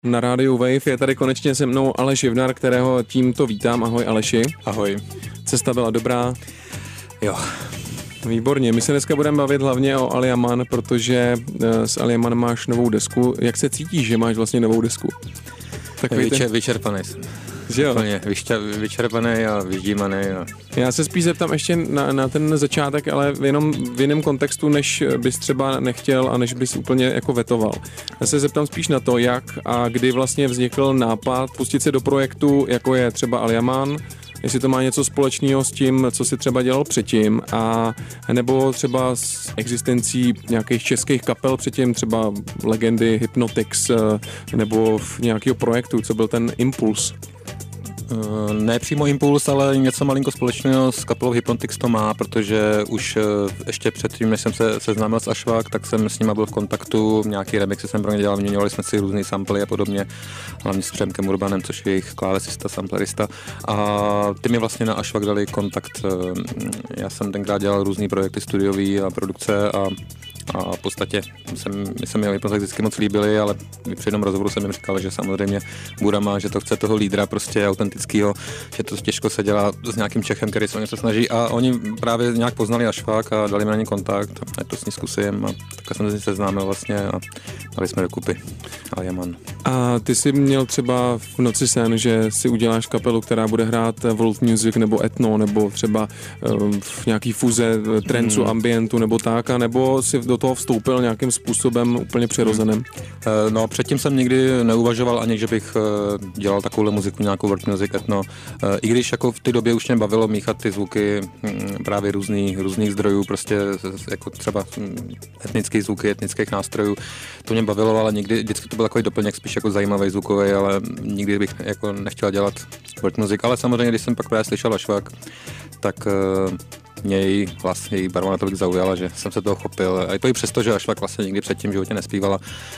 Na rádiu Wave je tady konečně se mnou Aleš Jivnar, kterého tímto vítám. Ahoj Aleši. Ahoj. Cesta byla dobrá? Jo. Výborně, my se dneska budeme bavit hlavně o Al-Yaman, protože s Al-Yaman máš novou desku. Jak se cítíš, že máš vlastně novou desku? Vyčerpaný jsem. Že jo? Úplně vyčerpaný a vyždímaný. Já se spíš zeptám ještě na ten začátek, ale jenom v jiném kontextu, než bys třeba nechtěl a než bys úplně jako vetoval. Já se zeptám spíš na to, jak a kdy vlastně vznikl nápad pustit se do projektu, jako je třeba Al-Yaman, jestli to má něco společného s tím, co si třeba dělal předtím, a nebo třeba s existencí nějakých českých kapel předtím, třeba legendy Hypnotics, nebo v nějakého projektu, co byl ten impuls. Ne přímo impuls, ale něco malinko společného s kapelou Hypnotics to má, protože už ještě předtím, než jsem se seznámil s Ashwag, tak jsem s nima byl v kontaktu, nějaký remixy jsem pro ně dělal, měňovali jsme si různý samply a podobně, hlavně s Přemkem Urbanem, což je jejich klávesista, samplerista, a ty mi vlastně na Ashwag dali kontakt. Já jsem tenkrát dělal různý projekty studiový a produkce a v podstatě se mi Hypnotics vždycky moc líbili, ale při jednom rozhovoru jsem jim říkal, že samozřejmě Burama, že to chce toho lídra prostě autentického, že to těžko se dělá s nějakým Čechem, který se o něco snaží, a oni právě nějak poznali Ashwag a dali mi na ně kontakt, a to s ní zkusím, a tak jsem se s ní seznámil vlastně a dali jsme dokupy Al-Yaman. A ty jsi měl třeba v noci sen, že si uděláš kapelu, která bude hrát world music nebo etno, nebo třeba v nějaký fuze trancu, ambientu nebo tak, a nebo si do toho vstoupil nějakým způsobem úplně přirozeným? No, předtím jsem nikdy neuvažoval ani, že bych dělal takovou muziku, nějakou world music, etno. I když jako v té době už mě bavilo míchat ty zvuky právě různých zdrojů, prostě jako třeba etnické zvuky, etnických nástrojů, to mě bavilo, ale vždycky to byl takový doplněk, spíš jako zajímavý zvukový, ale nikdy bych jako nechtěl dělat world music. Ale samozřejmě, když jsem pak právě slyšel Ashwag, tak mě její hlas, její barva natolik zaujala, že jsem se toho chopil. A to i přesto, že Ashwag vlastně nikdy předtím v životě nespívala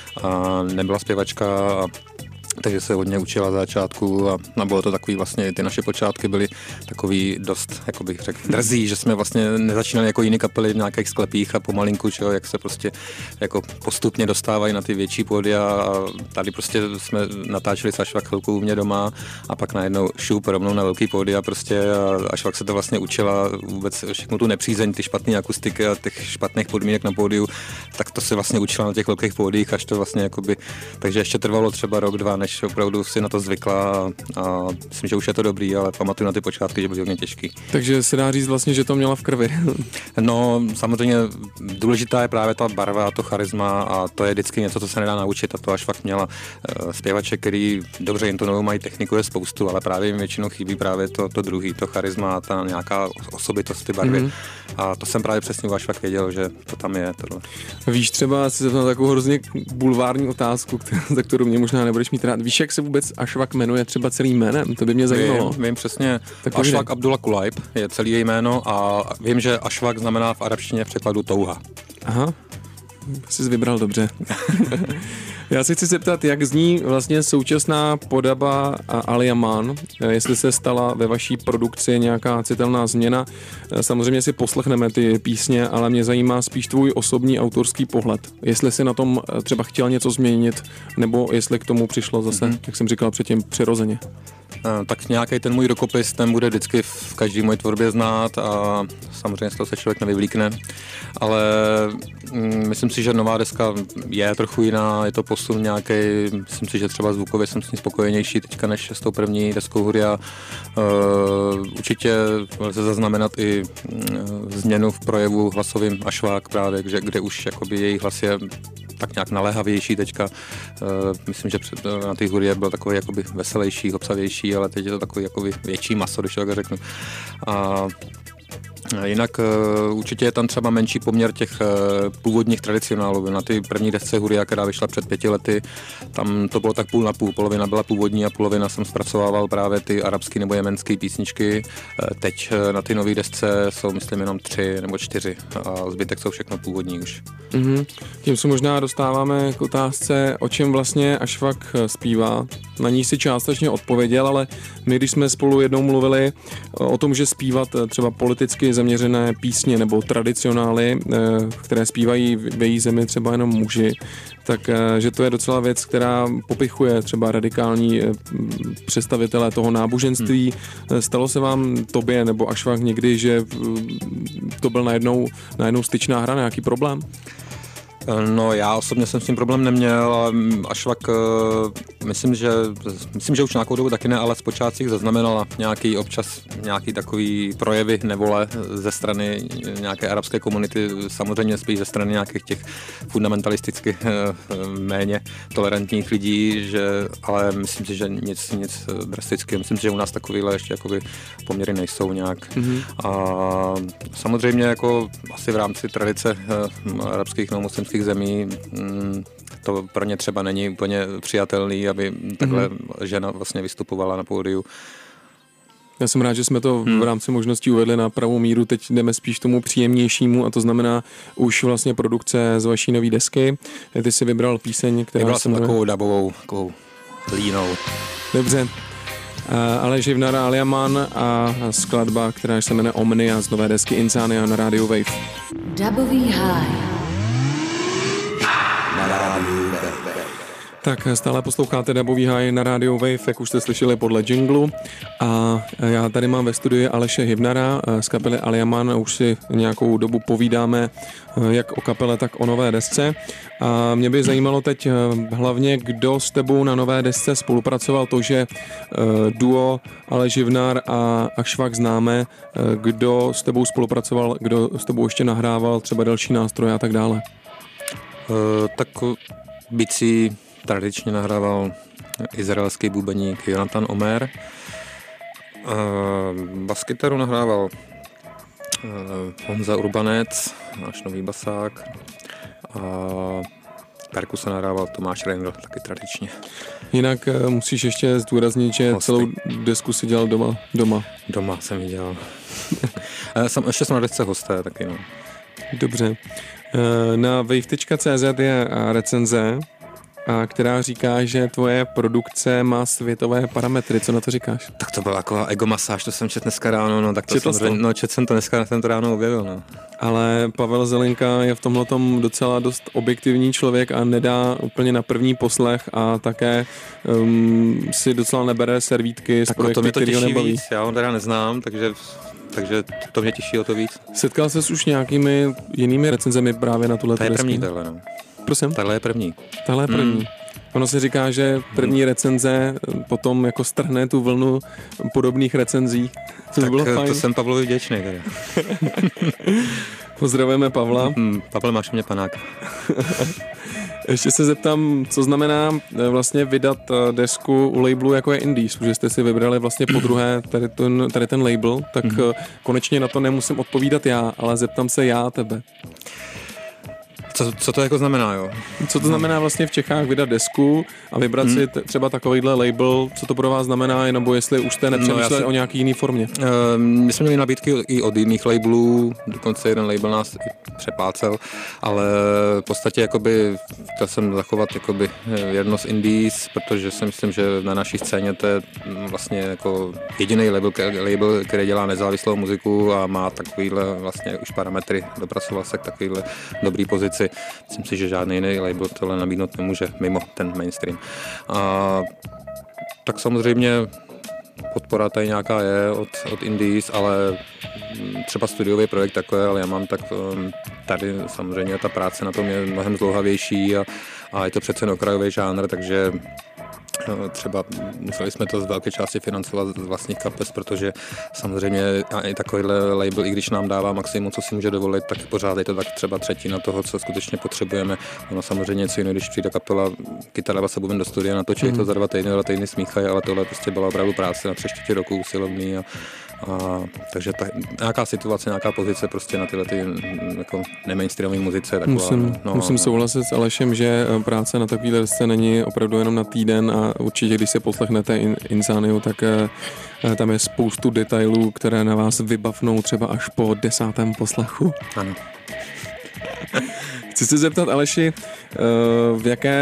a nebyla zpěvačka, takže se hodně učila za začátku a bylo to takový vlastně, ty naše počátky byly takový dost, jako bych řekl, drzí, že jsme vlastně nezačínali jako jiný kapely v nějakých sklepích a pomalinku, čo, jak se prostě jako postupně dostávají na ty větší pódia, a tady prostě jsme natáčeli s Ashwag chvilku u mě doma a pak najednou šup rovnou na velký pódia prostě, a Ashwag se to vlastně učila vůbec všechno tu nepřízeň, ty špatné akustiky a těch špatných podmínek na pódiu, tak to se vlastně učila na těch velkých pódiích, až to vlastně jakoby, takže ještě trvalo třeba rok, dva, než opravdu si na to zvykla, a myslím, že už je to dobrý, ale pamatuju na ty počátky, že byly hodně těžký. Takže se dá říct vlastně, že to měla v krvi. No, samozřejmě důležitá je právě ta barva, to charisma, a to je vždycky něco, co se nedá naučit, a to až fakt měla. Zpěvače, který dobře intonují, mají techniku, je spoustu, ale právě jim většinou chybí právě to druhý, to charisma, ta nějaká osobitost ty barvy. A to jsem právě přesně u Ashwag věděl, že to tam je. Tohle. Víš, třeba si zeptat takovou hrozně bulvární otázku, za kterou mě možná nebudeš mít rád. Víš, jak se vůbec Ashwag jmenuje třeba celým jménem? To by mě zajímalo. Vím přesně. Ashwag Abdullah Kulaib je celý její jméno, a vím, že Ashwag znamená v arabštině v překladu touha. Aha, jsi vybral dobře. Já se chci zeptat, jak zní vlastně současná podoba Al-Yaman, jestli se stala ve vaší produkci nějaká citelná změna. Samozřejmě si poslechneme ty písně, ale mě zajímá spíš tvůj osobní autorský pohled. Jestli si na tom třeba chtěl něco změnit, nebo jestli k tomu přišlo zase, jak jsem říkal předtím, přirozeně. Tak nějaký ten můj rukopis, ten bude vždycky v každé mojí tvorbě znát, a samozřejmě z toho se člověk nevyvlíkne, ale myslím si, že nová deska je trochu jiná, je to posun nějaký, myslím si, že třeba zvukově jsem s ní spokojenější teďka než s tou první deskou Huria. Určitě lze zaznamenat i změnu v projevu hlasovým Ashwag právě, kde už jakoby její hlas je tak nějak naléhavější teďka. Myslím, že na té Hurie byl takový jakoby veselější, obsavější, ale teď je to takový jakoby větší maso, když to tak řeknu. A jinak určitě je tam třeba menší poměr těch původních tradicionálů. Na ty první desce Huria, která vyšla před 5 lety, tam to bylo tak půl na půl. Polovina byla původní a polovina jsem zpracovával právě ty arabské nebo jemenské písničky. Teď na ty nové desce jsou, myslím, jenom 3 nebo 4 a zbytek jsou všechno původní už. Tím se možná dostáváme k otázce, o čem vlastně Ashwag zpívá. Na ní si částečně odpověděl, ale my, když jsme spolu jednou mluvili o tom, že zpívat třeba politicky zaměřené písně nebo tradicionály, které zpívají v její zemi třeba jenom muži, tak že to je docela věc, která popichuje třeba radikální představitele toho náboženství. Stalo se vám tobě nebo Ašvach někdy, že to byl najednou styčná hra, nějaký problém? No já osobně jsem s tím problém neměl, ale Ašvach myslím, že už nějakou dobu taky ne, ale zpočátku zaznamenala občas nějaký takový projevy nevole ze strany nějaké arabské komunity, samozřejmě spíš ze strany nějakých těch fundamentalisticky méně tolerantních lidí, ale myslím si, že nic drastického. Myslím si, že u nás takovýhle ještě jakoby poměry nejsou nějak. A samozřejmě jako asi v rámci tradice arabských nebo muslimských zemí to pro ně třeba není úplně přijatelný, aby takhle žena vlastně vystupovala na pódiu. Já jsem rád, že jsme to v rámci možností uvedli na pravou míru. Teď jdeme spíš tomu příjemnějšímu a to znamená už vlastně produkce z vaší nový desky. Ty jsi vybral píseň, která Vybral jsem takovou dabovou, takovou línou. Dobře. Aleš Hivnar a Aliaman a skladba, která se jmenuje Omnia z nové desky Insania na Radio Wave. Dabový háj. Tak stále posloucháte Dabový háj na Radio Wave, jak už jste slyšeli podle jinglu. A já tady mám ve studiu Aleše Hivnara z kapely Aliaman a už si nějakou dobu povídáme jak o kapele, tak o nové desce. A mě by zajímalo teď hlavně, kdo s tebou na nové desce spolupracoval, to, že duo Aleš Hivnar a Ašvach známe, kdo s tebou spolupracoval, kdo s tebou ještě nahrával třeba další nástroje a tak dále. Tak bicí tradičně nahrával izraelský bubeník Jonathan Omer. Baskytaru nahrával Honza Urbanec, náš nový basák. A perkusa nahrával Tomáš Reindl, taky tradičně. Jinak musíš ještě zdůraznit, že hosty. Celou desku si dělal doma. Doma jsem ji dělal. Ještě jsem na desce hosté taky, no. Dobře. Na wave.cz je recenze, která říká, že tvoje produkce má světové parametry. Co na to říkáš? Tak to byla taková egomasáž, to jsem četl dneska ráno, no tak to četl jsem to dneska, jsem to ráno objevil, no. Ale Pavel Zelinka je v tomhletom docela dost objektivní člověk a nedá úplně na první poslech a také si docela nebere servítky z projekty, který ho nebaví. Víc, já ho teda neznám, takže to mě těší o to víc. Setkal ses už nějakými jinými recenzemi právě na tuhle desku? To je první tohle, no. Prosím? Tahle je první. Tahle je první. Ono se říká, že první recenze potom jako strhne tu vlnu podobných recenzí. To by bylo fajn. To jsem Pavlovi vděčný teda. Pozdravujeme Pavla. Pavel, máš mě panák. Ještě se zeptám, co znamená vlastně vydat desku u labelu jako je Indies, protože jste si vybrali vlastně podruhé tady ten label, tak konečně na to nemusím odpovídat já, ale zeptám se já tebe. Co to jako znamená, jo? Co to znamená vlastně v Čechách vydat desku a vybrat si třeba takovýhle label, co to pro vás znamená, nebo jestli už jste nepřemýšleli o nějaký jiný formě? My jsme měli nabídky i od jiných labelů, dokonce jeden label nás přeplácel, ale v podstatě jakoby chtěl jsem zachovat jakoby jedno z Indies, protože si myslím, že na naší scéně to je vlastně jako jediný label, který dělá nezávislou muziku a má takovýhle vlastně už parametry, dopracoval se k takovýhle dobrý pozici. Myslím si, že žádný jiný label tohle nabídnout nemůže mimo ten mainstream. A tak samozřejmě podpora tady nějaká je od Indies, ale třeba studiový projekt takový, ale já mám tak tady samozřejmě ta práce na tom je mnohem zdlouhavější a je to přece okrajový žánr, takže třeba museli jsme to z velké části financovat z vlastních kapes, protože samozřejmě i takovýhle label, i když nám dává maximum, co si může dovolit, tak pořád je to tak třeba třetina toho, co skutečně potřebujeme. Ono samozřejmě něco jiného, když přijde kapela, kytara, basa, buben do studia, natočí to za 2 týdny smíchají, ale tohle prostě byla opravdu práce na 3/4 roku usilovný a takže nějaká situace, nějaká pozice prostě na tyhle jako nemainstreamové muzice. Musím souhlasit s Alešem, že práce na takovýhle desce není opravdu jenom na týden a určitě, když se poslechnete Insaniu, tak tam je spoustu detailů, které na vás vybavnou třeba až po 10. poslechu. Ano. Chci se zeptat, Aleši, v jaké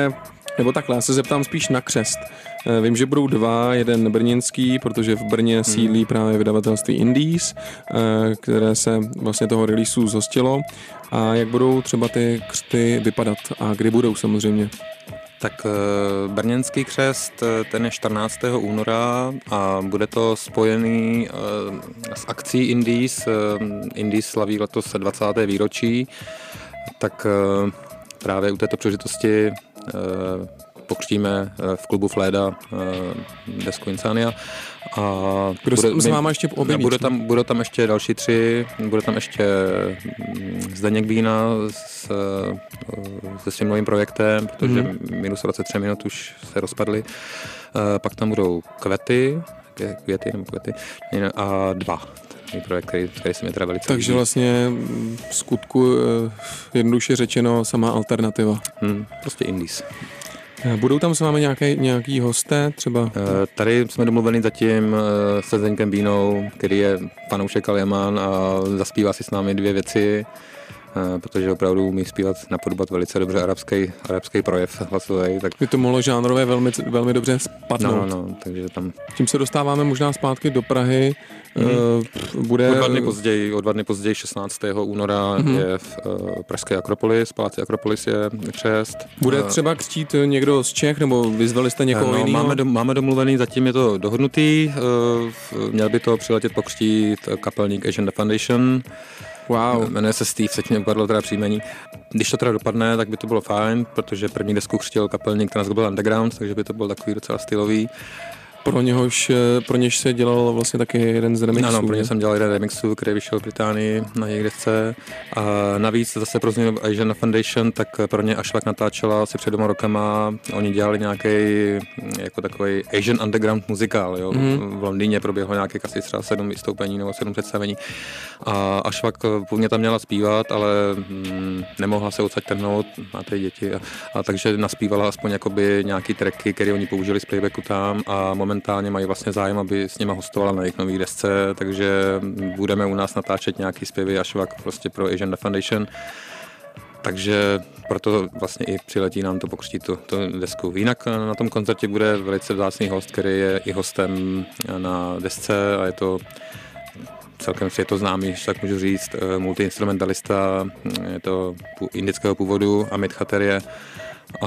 Nebo takhle, já se zeptám spíš na křest. Vím, že budou dva, jeden brněnský, protože v Brně sídlí právě vydavatelství Indies, které se vlastně toho releaseu zhostilo. A jak budou třeba ty křty vypadat a kdy budou samozřejmě? Tak brněnský křest, ten je 14. února a bude to spojený s akcí Indies. Indies slaví letos 20. výročí, tak právě u této příležitosti pokřtíme v klubu Fléda desku Insania. A kdo se váma ještě objeví? Budou tam ještě další 3, bude tam ještě Zdeněk Bína se svým novým projektem, protože minus 23 minut už se rozpadly. Pak tam budou Květy a 2. Projekt, který se mi teda velice Takže vlastně v skutku jednoduše řečeno samá alternativa. Prostě Indies. Budou tam s vámi nějaký hosté třeba? Tady jsme domluveni zatím se Zdeňkem Bínou, který je fanoušek Aliaman a zaspívá si s námi 2 věci, protože opravdu umí zpívat, napodobovat velice dobře arabský projev hlasový. Tak by to mohlo žánrově velmi, velmi dobře spadnout. No, takže tam... Tím se dostáváme možná zpátky do Prahy. Bude... O 2 dny později 16. února je v pražské Akropolis, paláci Akropolis je křest. Bude třeba křtít někdo z Čech, nebo vyzvali jste někoho jiného? Máme domluvený, zatím je to dohodnutý. Měl by to přiletět pokřtít kapelník Asian Foundation. Wow. Jmenuje se Steve, teď mě upadlo teda příjmení. Když to teda dopadne, tak by to bylo fajn, protože první desku křtil kapelník Transglobal Underground, takže by to byl takový docela stylový. Pro něž se dělal vlastně taky jeden z remixů. Ano, pro ně jsem dělal jeden remixů, který vyšel v Británii na jejich desce. A navíc zase pro změnu Asian Foundation, tak pro ně Ashwak natáčela asi před 2 rokama. Oni dělali nějaký jako takový Asian underground muzikál. Jo? V Londýně proběhlo nějakých asi třeba 7 vystoupení nebo 7 představení. A Ashwak původně tam měla zpívat, ale nemohla se odsaď trhnout, máte děti. A takže naspívala aspoň jakoby nějaký tracky, které oni použili z playbacku tam a momentálně mají vlastně zájem, aby s nima hostovala na jejich nový desce, takže budeme u nás natáčet nějaký zpěvy Ashwak prostě pro Asian Foundation. Takže proto vlastně i přiletí nám to pokřtít tu desku. Jinak na tom koncertě bude velice vzácný host, který je i hostem na desce a je to celkem světoznámý, tak můžu říct, multiinstrumentalista, je to indického původu, Amit Khateria. A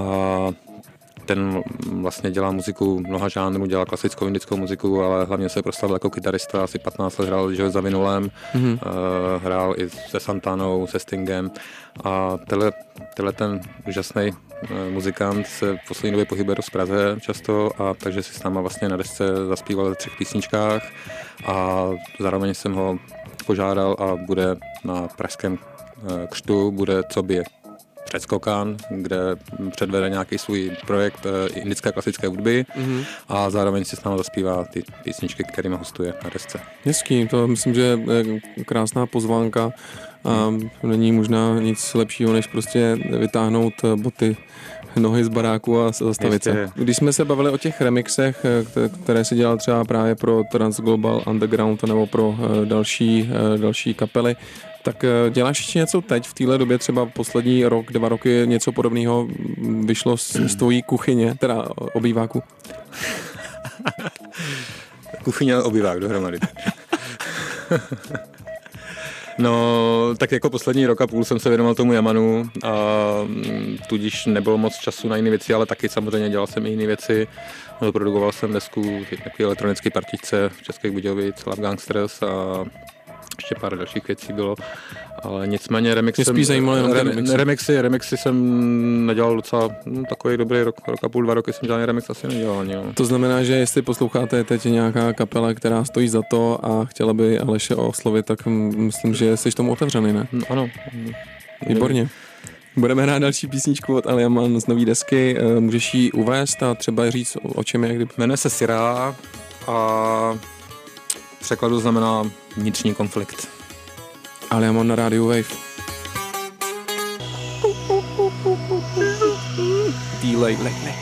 ten vlastně dělá muziku mnoha žánrů, dělá klasickou indickou muziku, ale hlavně se proslavil jako kytarista, asi 15 let hrál za Vinulem, hrál i se Santanou, se Stingem a tenhle ten úžasný muzikant se v poslední době pohybuje dost v Praze často a takže si s náma vlastně na desce zaspíval ve 3 písničkách a zároveň jsem ho požádal a bude na pražském křtu, bude Cobie Předskokan, kde předvede nějaký svůj projekt indické klasické hudby a zároveň si s námi zaspívá ty písničky, kterými hostuje na desce. Hezký, to myslím, že je krásná pozvánka a není možná nic lepšího, než prostě vytáhnout boty, nohy z baráku a zastavit se. Když jsme se bavili o těch remixech, které si dělal třeba právě pro Transglobal Underground nebo pro další kapely, tak děláš ještě něco teď v téhle době, třeba poslední rok, 2 roky, něco podobného vyšlo z tvojí kuchyně, teda obýváku? Kuchyně a obývák dohromady. No, tak jako poslední rok a půl jsem se věnoval tomu Jamanu a tudíž nebylo moc času na jiné věci, ale taky samozřejmě dělal jsem i jiné věci. Produkoval jsem desku takový elektronický partičce v Českých Budějovic, Love Gangsters a ještě pár dalších věcí bylo, ale nicméně remixy jsem nedělal docela takový dobrý rok a půl, 2 roky jsem žádný remix asi nedělal ani. No. To znamená, že jestli posloucháte teď nějaká kapela, která stojí za to a chtěla by Aleše oslovit, tak myslím, že jsi tomu otevřený, ne? Ano. Výborně. Budeme hrát další písničku od Aliaman z nový desky, můžeš ji uvést a třeba říct, o čem je? Jmenuje se Sirá a v překladu znamená vnitřní konflikt. Aliaman na rádiu Wave. Delay.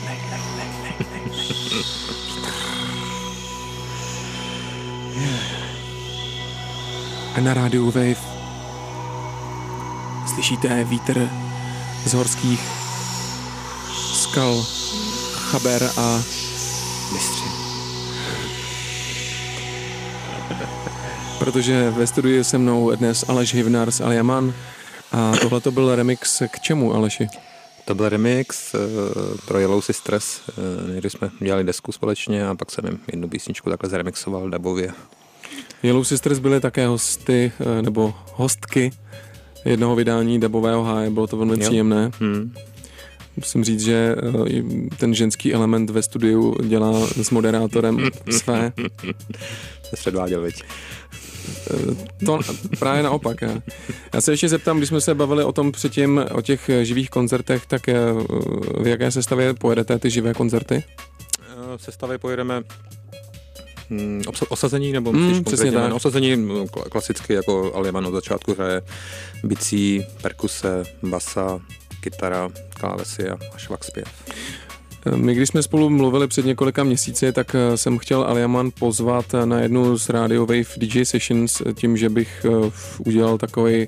A na rádiu Wave slyšíte vítr z horských Pascal Chaber a Mistři. Protože ve studiu je se mnou dnes Aleš Hivnar z Aliaman a tohle to byl remix k čemu, Aleši? To byl remix pro Yellow Sisters, kdy jsme dělali desku společně a pak jsem jim jednu písničku takhle zremixoval dubově. Yellow Sisters byly také hosty, nebo hostky jednoho vydání dubového háje, bylo to velmi příjemné. Musím říct, že ten ženský element ve studiu dělá s moderátorem své. Se předváděl, viď? To právě naopak. Já se ještě zeptám, když jsme se bavili o tom předtím, o těch živých koncertech, tak v jaké sestavě pojedete ty živé koncerty? Sestavě pojedeme osazení, nebo přesně tak. Osazení klasicky jako Aliaman od začátku hraje bicí, perkuse, basa, kytara, klávesy a švak zpěv. My, když jsme spolu mluvili před několika měsíci, tak jsem chtěl Aliaman pozvat na jednu z Radio Wave DJ Sessions tím, že bych udělal takovou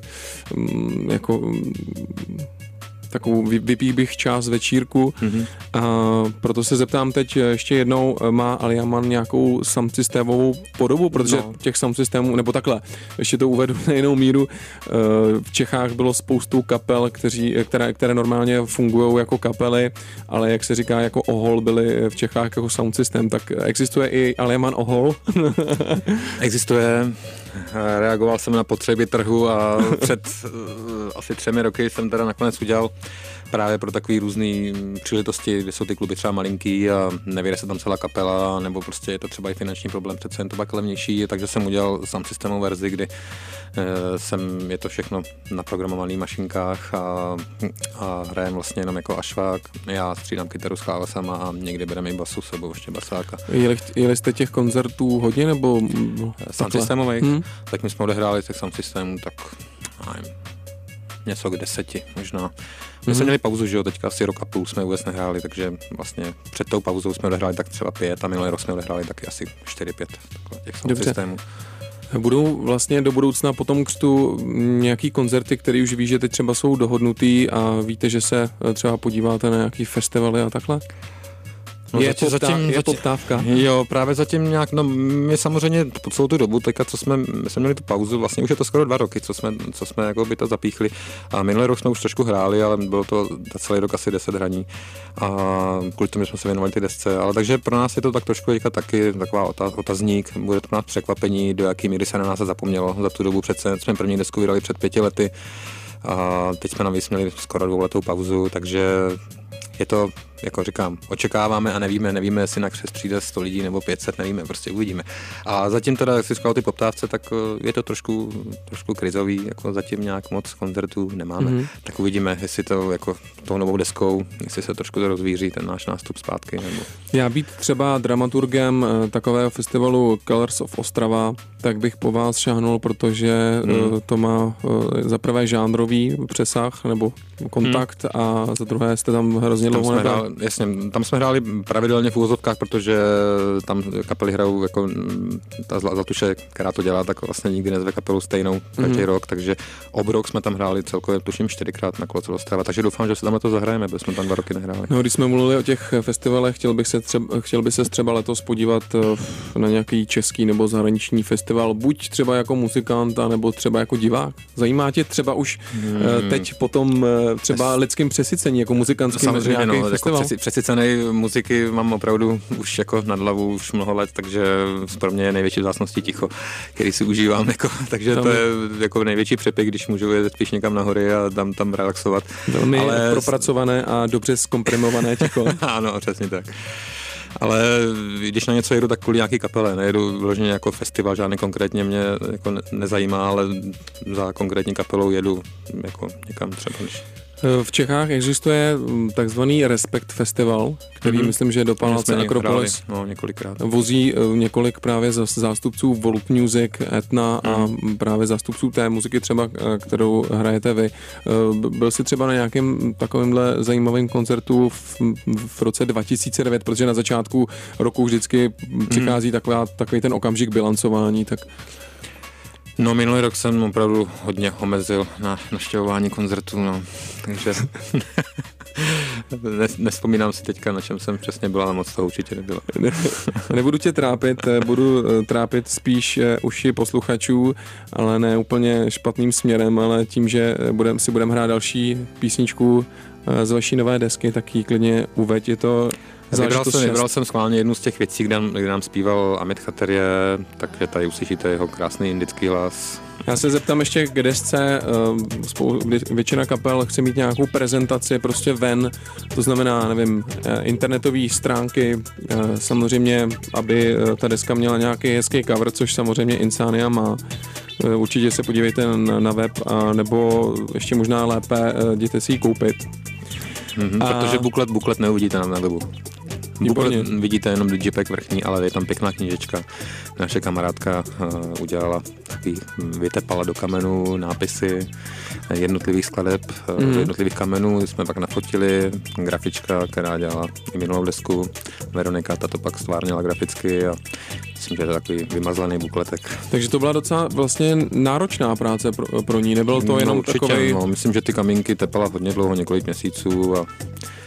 vypích bych část večírku a proto se zeptám teď ještě jednou, má Aliaman nějakou soundsystémovou podobu, protože těch soundsystémů, nebo takhle, ještě to uvedu na jinou míru, v Čechách bylo spoustu kapel, které normálně fungují jako kapely, ale jak se říká, jako ohol byly v Čechách jako soundsystém, tak existuje i Aliaman ohol? Existuje. Reagoval jsem na potřeby trhu a před asi 3 roky jsem teda nakonec udělal právě pro takový různý příležitosti, kde jsou ty kluby třeba malinký a nevyjde se tam celá kapela, nebo prostě je to třeba i finanční problém, přece jen to pak levnější, takže jsem udělal sám systémovou verzi, kdy je to všechno na programovaných mašinkách a hrajem vlastně jenom jako ašvák. Já střídám kytaru s klávesama a někdy bereme i basu s sebou, ještě basáka. Jeli jste těch koncertů hodně, nebo sám systémových? Tak my jsme odehráli těch sám systémů, tak nevím, něco k 10 možná. My jsme měli pauzu, že jo, teďka asi rok a půl jsme vůbec nehráli, takže vlastně před tou pauzou jsme odehráli tak třeba 5 a minulý rok jsme odehráli taky asi 4-5 těch sound systémů. Budou vlastně do budoucna po tom křtu nějaký koncerty, které už ví, že teď třeba jsou dohodnutý a víte, že se třeba podíváte na nějaký festivaly a takhle? No je poptávka. Jo, právě zatím nějak, no my samozřejmě po celou tu dobu, teďka co jsme měli tu pauzu, vlastně už je to skoro 2 roky, co jsme jako by to zapíchli a minulý rok jsme už trošku hráli, ale bylo to celý rok asi 10 hraní a kvůli tomu jsme se věnovali ty desce, ale takže pro nás je to tak trošku teďka taky taková otazník, bude to pro nás překvapení, do jaký míry se na nás zapomnělo za tu dobu, přece jsme první desku vydali před 5 lety a teď jsme navíc měli skoro 2letou pauzu, takže je to, jako říkám, očekáváme a nevíme, jestli na křest přijde 100 lidí nebo 500, nevíme, prostě uvidíme. A zatím teda, jak jsi říkal ty poptávce, tak je to trošku krizový, jako zatím nějak moc koncertů nemáme. Tak uvidíme, jestli to jako tou novou deskou, jestli se trošku to rozvíří ten náš nástup zpátky. Nebo... Já být třeba dramaturgem takového festivalu Colors of Ostrava, tak bych po vás šáhnul, protože to má za prvé žánrový přesah nebo kontakt a za druhé jste tam hrozně dlouho nebyli. Jasně, tam jsme hráli pravidelně v úvozovkách, protože tam kapely hrajou jako ta Zlatuše, která to dělá, tak vlastně nikdy nezve kapelu stejnou každý rok, takže obrok jsme tam hráli celkově tuším 4krát na Kolo Ostrava, takže doufám, že se tam to zahrajeme, protože jsme tam 2 roky nehráli. No, když jsme mluvili o těch festivalech, chtěl by se třeba letos podívat na nějaký český nebo zahraniční festival, buď třeba jako muzikant, nebo třeba jako divák. Zajímá tě třeba už teď potom třeba lidským přesycení jako muzikantským nějaký festival? Jako přesycenej muziky mám opravdu už jako nad hlavu už mnoho let, takže pro mě je největší vzácností ticho, který si užívám, jako, takže to je jako největší přepik, když můžu jet spíš někam nahory a tam relaxovat. Velmi propracované a dobře zkomprimované ticho. Ano, přesně tak. Ale když na něco jedu, tak kvůli nějaký kapele, nejedu vloženě jako festival, žádný konkrétně mě jako nezajímá, ale za konkrétní kapelou jedu jako někam třeba. V Čechách existuje takzvaný Respekt Festival, který myslím, že do Paláce Akropolis několikrát. Vozí několik právě zástupců Volt Music, Etna a právě zástupců té muziky třeba, kterou hrajete vy. Byl jsi třeba na nějakém takovémhle zajímavém koncertu v roce 2009, protože na začátku roku vždycky přichází takový ten okamžik bilancování, tak... No, minulý rok jsem opravdu hodně omezil na navštěvování koncertů, no, takže Nespomínám si teďka, na čem jsem přesně byla, ale moc toho určitě nebylo. Nebudu tě trápit, budu trápit spíš uši posluchačů, ale ne úplně špatným směrem, ale tím, že si budeme hrát další písničku z vaší nové desky, tak ji klidně uveď, je to Vybral jsem schválně jednu z těch věcí, kde nám zpíval Amit Khaterie, takže tady uslyšíte jeho krásný indický hlas. Já se zeptám ještě k desce, většina kapel chce mít nějakou prezentaci prostě ven, to znamená, nevím, internetové stránky, samozřejmě, aby ta deska měla nějaký hezký cover, což samozřejmě Insania má. Určitě se podívejte na web, nebo ještě možná lépe jděte si ji koupit. Protože buklet neuvidíte na webu. Buklet vidíte jenom JPEG vrchní, ale je tam pěkná knížečka. Naše kamarádka udělala takový, vytepala do kamenu nápisy jednotlivých skladeb, jednotlivých kamenů. Jsme pak nafotili, grafička, která dělala i minulou desku. Veronika, ta to pak stvárnila graficky a myslím, že je to takový vymazlený bukletek. Takže to byla docela vlastně náročná práce pro ní, nebylo to jenom určitě, takovej... No, myslím, že ty kamínky tepala hodně dlouho, několik měsíců a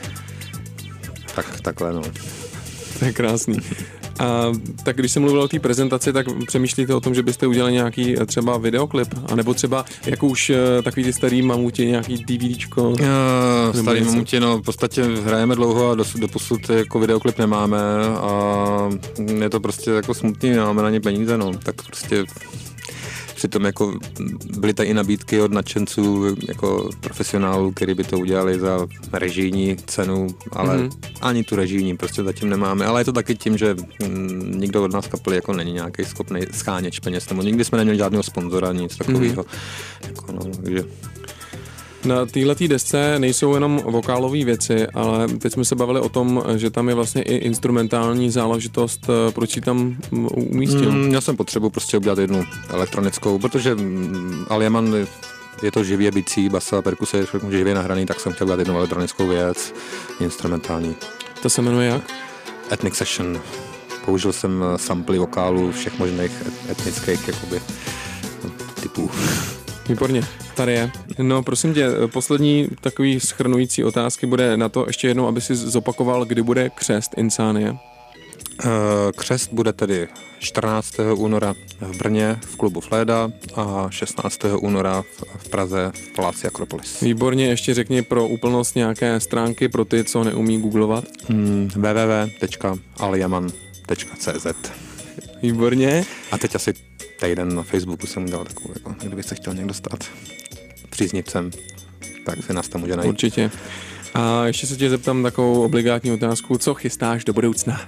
takhle, no. To je krásný. A tak když jsem mluvil o té prezentaci, tak přemýšlíte o tom, že byste udělali nějaký třeba videoklip, anebo třeba jako už takový ty starý mamuti, nějaký DVDčko? Starý mamuti, no v podstatě hrajeme dlouho a doposud jako videoklip nemáme a je to prostě jako smutný, nemáme na ně peníze, no, tak prostě přitom jako byly tady i nabídky od nadšenců jako profesionálů, kteří by to udělali za režijní cenu, ale ani tu režijní prostě zatím nemáme. Ale je to taky tím, že nikdo od nás kapely jako není nějaký schopný scháněč peněz, nebo nikdy jsme neměli žádného sponzora, nic takového. Jako no, takže... Na téhletý desce nejsou jenom vokálové věci, ale teď jsme se bavili o tom, že tam je vlastně i instrumentální záležitost, proč ji tam umístil? Já jsem potřebuji prostě udělat jednu elektronickou, protože Al-Yaman je to živě bicí, basa, perkuse, živě nahraný, tak jsem chtěl udělat jednu elektronickou věc, instrumentální. To se jmenuje jak? Ethnic Session. Použil jsem samply vokálů všech možných etnických jakoby, typů. Výborně, tady je. No prosím tě, poslední takový shrnující otázky bude na to ještě jednou, aby si zopakoval, kdy bude křest Insanie. Křest bude tedy 14. února v Brně v klubu Fléda a 16. února v Praze v Paláci Akropolis. Výborně, ještě řekni pro úplnost nějaké stránky pro ty, co neumí googlovat. www.alyaman.cz. Výborně. A teď asi týden na Facebooku jsem udělal takovou, jako, kdyby se chtěl někdo stát příznivcem, tak se nás tam může najít. Určitě. A ještě se tě zeptám takovou obligátní otázku, co chystáš do budoucna?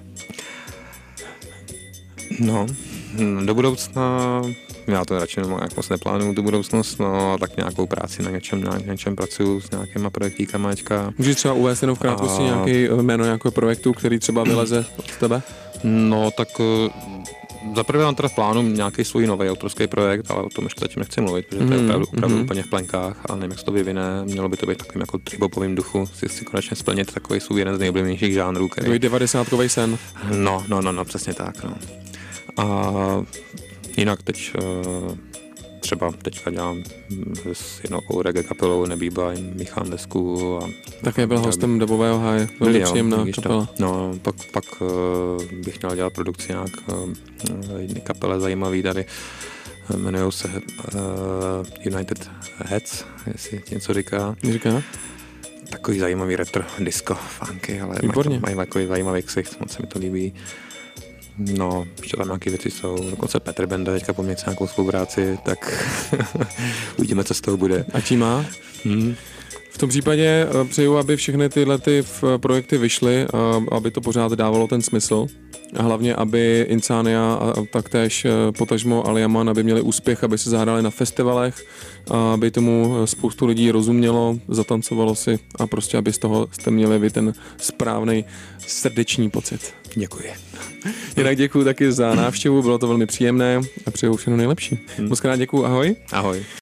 No, do budoucna, já to radši jak moc neplánuju tu budoucnost, no tak nějakou práci na něčem pracuju s nějakýma projektíkama teďka. Můžeš třeba uvést jenom v krátkosti nějaký jméno nějakého projektu, který třeba vyleze od tebe? No, tak zaprvé mám teda v plánu nějaký svůj nový autorský projekt, ale o tom ještě zatím nechci mluvit, protože to je opravdu úplně v plenkách a nevím, jak se to vyvine. Mělo by to být takovým jako tribopovým duchu, si konečně splnit takový svůj jeden z nejoblíbenějších žánrů. Takový 90kový sen. No, přesně tak, no. A jinak teď třeba teďka dělám s jednou reggae kapelou Nebýba, míchám desku. A také byl hostem Dabového háje, velmi příjemná kapela. No, pak bych měl dělat produkci nějak jedné kapele zajímavý tady. Jmenujou se United Heads, jestli něco říká. Takový zajímavý retro disco funky, ale mají takový zajímavý ksicht, moc se mi to líbí. No, ještě tam nějaké věci jsou, dokonce Petr Benda teďka po mně chce nějakou spolupráci, tak uvidíme, co z toho bude. A čí má? V tom případě přeju, aby všechny tyhle projekty vyšly, aby to pořád dávalo ten smysl. A hlavně, aby Insania a taktéž potažmo Al-Yaman, aby měli úspěch, aby se zahrali na festivalech, aby tomu spoustu lidí rozumělo, zatancovalo si a prostě, aby z toho jste měli vy ten správnej srdeční pocit. Děkuji. Jinak děkuji taky za návštěvu, bylo to velmi příjemné a přeju všechno nejlepší. Moc krát děkuji, ahoj. Ahoj.